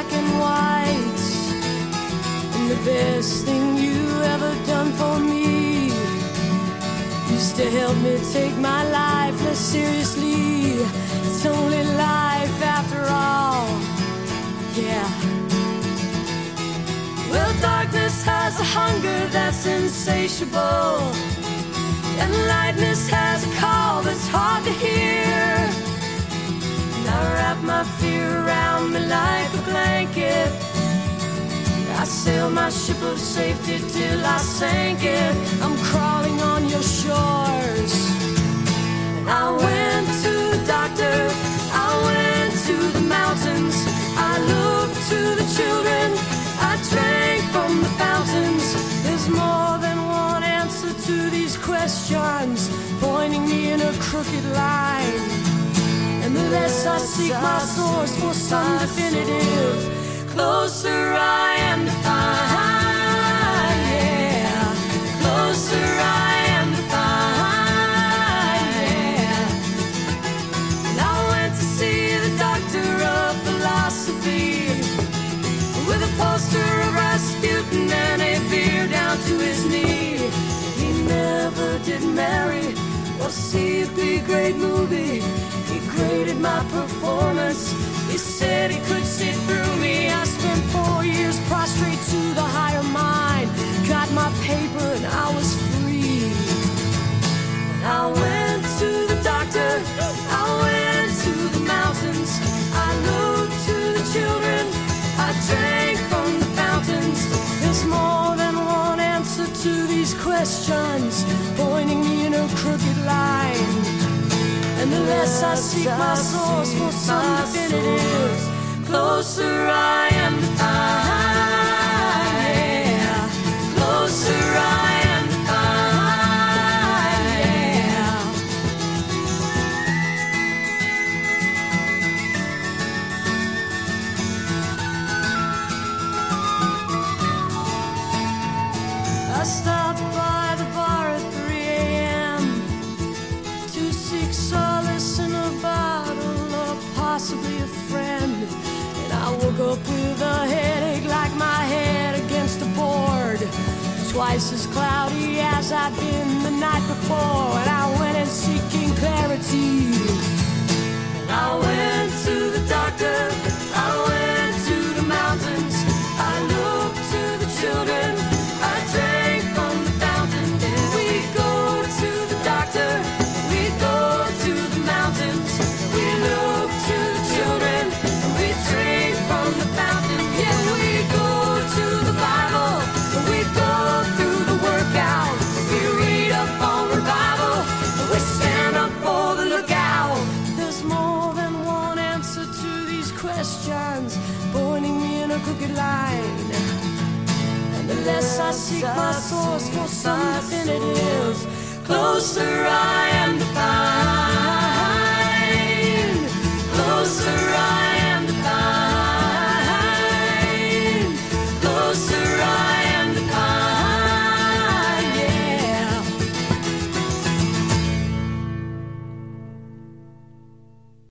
black and white. And the best thing you ever done for me used to help me take my life less seriously. It's only life after all, yeah. Well, darkness has a hunger that's insatiable, and lightness has a call that's hard to hear. And I wrap my fear around me like a blanket. I sail my ship of safety till I sank it. I'm crawling on your shores. And I went to the doctor, I went to the mountains, I looked to the children, I drank from the fountains. There's more than one answer to these questions, pointing me in a crooked line. And the less I seek my source for some definitive, closer I am to find, yeah. Closer I am to find, yeah. And I went to see the doctor of philosophy with a poster of Rasputin and a beer down to his knee. He never did marry or see a big great movie. He graded my performance. He said he could see through me. I spent 4 years prostrate to the higher mind. Got my paper and I was free. And I went to the doctor, I went to the mountains, I looked to the children, I drank from the fountains. There's more than one answer to these questions, pointing me in a crooked line. And the less I seek my source for some definitive, closer I am to find, yeah. Closer I am to find, yeah. I stopped by the bar at 3 a.m. to seek solace in a bottle or possibly a friend. And I woke up with a headache like my head against a board, twice as cloudy as I'd been the night before. And I went in seeking clarity. And I went to the doctor, I went to the mountains, I looked to the children, I drank from the fountain. And we go to the doctor, we go to the mountains, we look to the children, we drink from the fountain. Yeah, we go to the Bible, we go through the workout, we read up on revival, we stand up for the lookout. There's more than one answer to these questions, pointing me in a crooked line. And the less I seek my source for some definitive, closer I am to find.